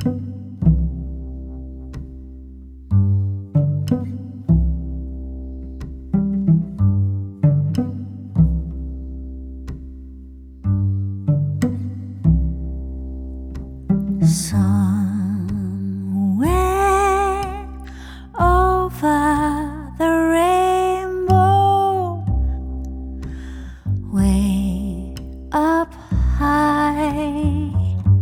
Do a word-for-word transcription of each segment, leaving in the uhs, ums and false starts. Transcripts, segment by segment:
Somewhere over the rainbow, way up high,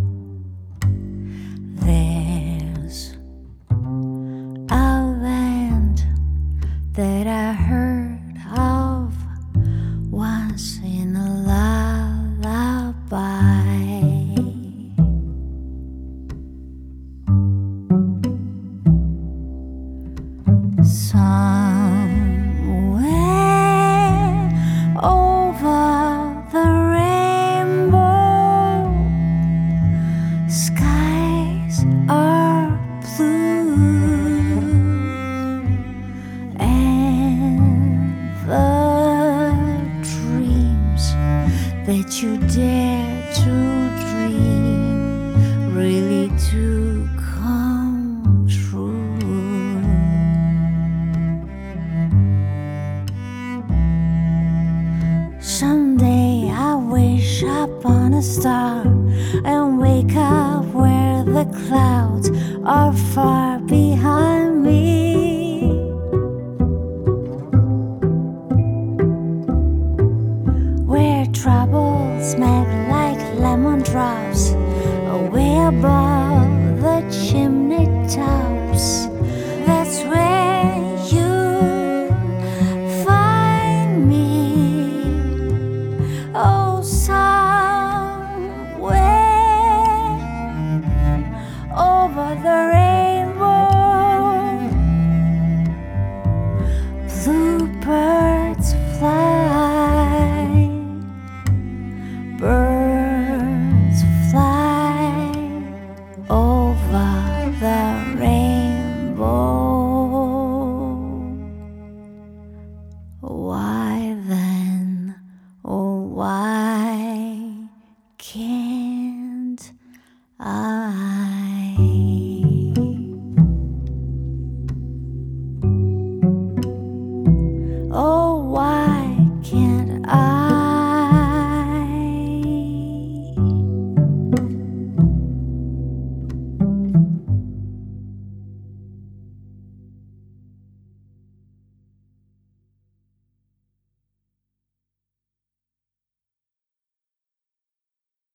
there's a land that I heard of once in a lullaby. Somewhere over the rainbow, skies are blue, and the dreams that you dare to dream really do come true. Someday I wish upon a star and wake up where the clouds are far behind me, where troubles melt like lemon drops away above the chimney tops. That's where you find me. Oh, somewhere over the rainbow, bluebirds fly, birds fly over the rainbow. Why then, oh why can't I?